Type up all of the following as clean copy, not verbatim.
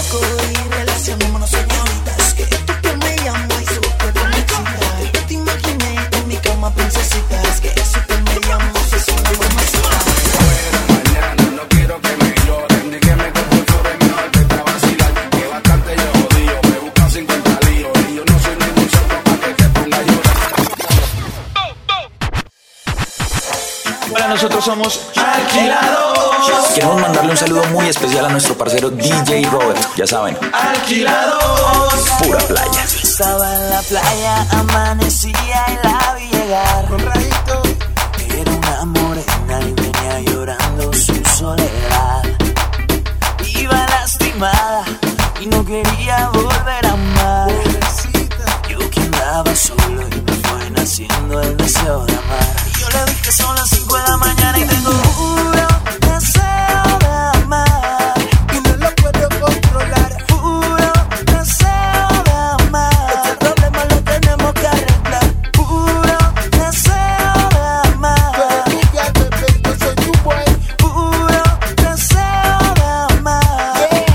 poco y relacionémonos, señorita. Es que tu piel me llama y su cuerpo me excita. Yo te imaginé en mi cama, princesita. Es que su piel me llama, es una mamacita. Mañana no quiero que me lloren ni que me compren flores, mejor vete a vacilar. Que bastante yo jodido, me buscan 50 líos y yo no soy ningún santo para que te ponga a llorar. Hola, nosotros somos Alquilados. Queremos mandarle un saludo muy especial a nuestro parcero DJ Robert. Ya saben, Alquilados. pura playa. Estaba en la playa, amanecía y la vi llegar. Con rayito. Era una morena y venía llorando su soledad. Iba lastimada y no quería volver a amar. Yo que andaba solo y me fue naciendo el deseo de amar. Y yo le dije son las 5 de la mañana y tengo puro deseo de amar. Y no lo puedo controlar. Puro deseo de amar. Este problema lo tenemos que arreglar. Puro deseo de amar. Yo soy tu boy. Puro deseo de amar.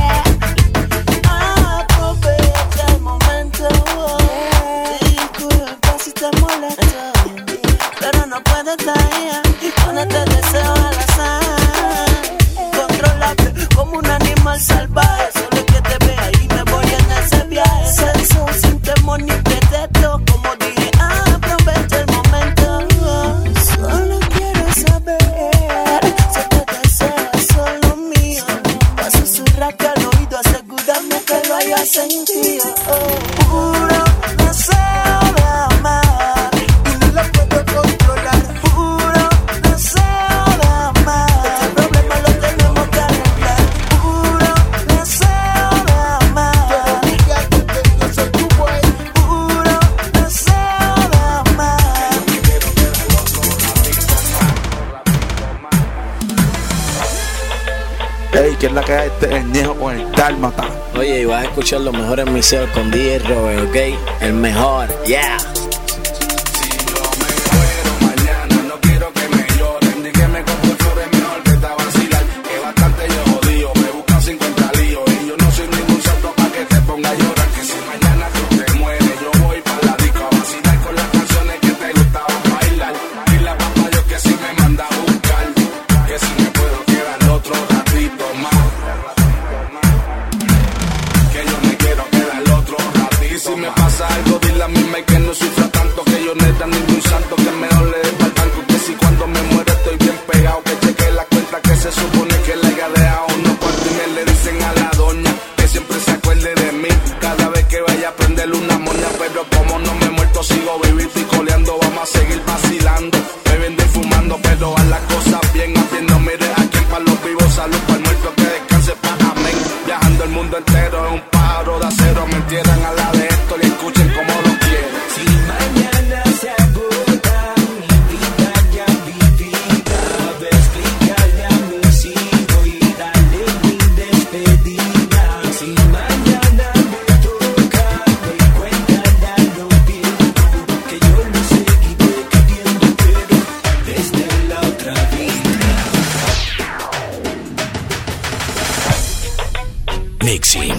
Aprovecha el momento. Disculpa si te molesto, pero no puedes estar ahí. Ponete deseo al azar. Controlate como un animal salvaje. Solo que te vea y me voy en ese viaje. Sexo sin temor ni pretexto. Como dije, aprovecha el momento. Solo quiero saber si te deseo es solo mío. Va a susurrarte al oído, asegurarme que lo hayas sentido. Puro deseo de amar y no lo puedo controlar. Puro deseo de amar. Este problema lo tenemos que arreglar. Puro deseo de amar. Yo soy tu boy. Puro deseo de amar. Ey, que es la que hay el Ñejo con el Dálmata. Oye, y vas a escuchar los mejores mixeos con DJ Robert, ¿ok? El mejor, yeah. Si yo me muero mañana, no quiero que me lloren ni que me compren flores, mejor vete a vacilar. Que bastante yo jodido, me buscan 50 líos y yo no soy ningún santo para que te ponga a llorar. Que si mañana tú te mueres, yo voy para la disco a vacilar con las canciones que te gustaban bailar. Dile a papá yo que si me manda a buscar, que si me puedo quedar otro ratito más. Que yo me quiero quedar otro ratito. Y si me pasa algo, dile a mi May que no sufra tanto, que yo no era ningún santo, que mejor le dé pa'l banco. Que si cuando me muero estoy bien pegado, que cheque la cuenta que se supone que le haya dejado unos cuartos. Y me le dicen a la doña que siempre se acuerde de mí cada vez que vaya a prenderle una moña. Pero como no me he muerto, sigo vivito y coleando. Vamos a seguir vacilando, bebiendo y fumando, pero a las cosas bien haciendo. Mire a quien pa' los vivos, salud para el muerto, que descanse pa' amén. Viajando el mundo entero es un pájaro de acero. Me entierran a la de esto y escuchen como lo quieren. Si mañana se agota mi vida ya vivida, ve a explicarle a mis hijos y darle mi despedida. Si mañana me toca, doy cuenta ya lo pierdo, que yo lo seguiré queriendo, pero desde la otra vida. Mixing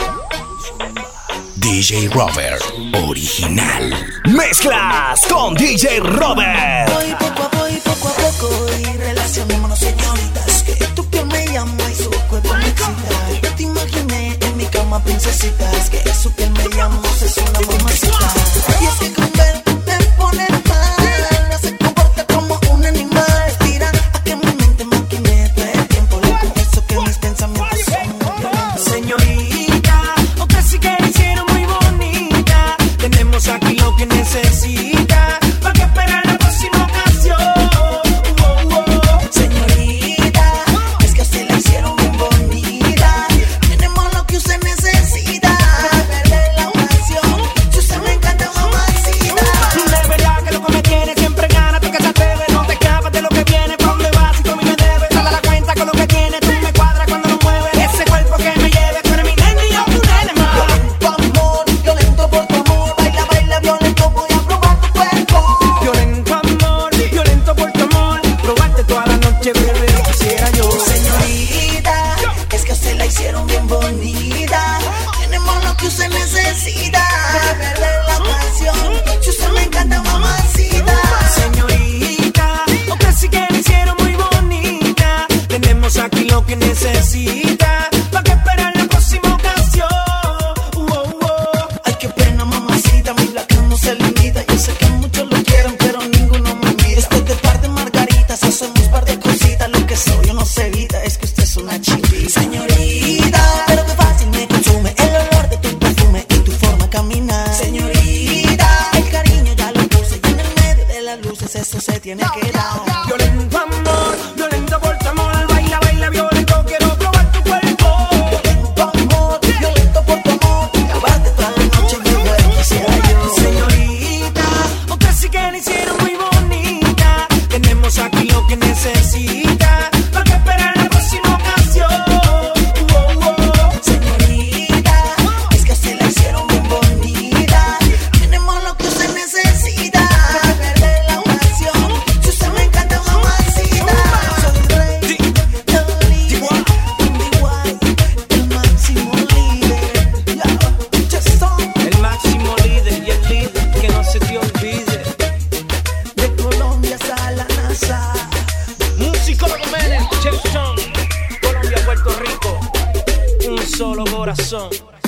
DJ Robert original. Mezclas con DJ Robert. Voy poco a poco y relacionémonos, señoritas. Que tu piel me llama y su cuerpo me excita. Yo te imaginé en mi cama, princesita. Es que su piel me llama, es una mamacita. Y es que con verte me pone mal. No se comporta como un animal. Estira a que mi mente maquine todo el tiempo. Le confieso que mis pensamientos son muy violentos. Señorita, otra sí que la hicieron muy bonita. Tenemos aquí lo que necesita. ¿Para qué esperar la próxima ocasión? Señorita, necesita perder la pasión. Si usted me encanta, mamacita. Señorita, o casi que la hicieron muy bonita. Tenemos aquí lo que necesita. ¿Para qué esperar la próxima ocasión? Ay, qué pena, mamacita, mi black no se limita. Yo sé que muchos lo quieren, pero ninguno me mira. Después de par de margaritas, hacemos par de cositas. Lo que soy yo no se evita, es que usted es una chivita. Señorita, pero qué fácil me consume el olor de tu perfume y tu forma de caminar. Señorita, el cariño ya lo puse y en el medio de las luces eso se tiene que dar. Violento amor, violento por tu amor. Baila, baila, violento, quiero probar tu cuerpo. Violento amor, violento por tu amor. Acabarte toda la noche me muero, quisiera yo. Señorita, o casi que la hicieron muy bonita. Tenemos aquí lo que necesita. ¿Para qué esperar la próxima ocasión? Señorita, es que se la hicieron bien bonita. Tenemos lo que usted necesita para perder la ocasión. Si usted me encanta, mamacita. Soy rey, líder, el máximo líder. Just son El máximo líder y el líder que no se te olvide. de Colombia a la NASA. Músico Jiménez, Chef Son, Colombia, Puerto Rico, un solo corazón.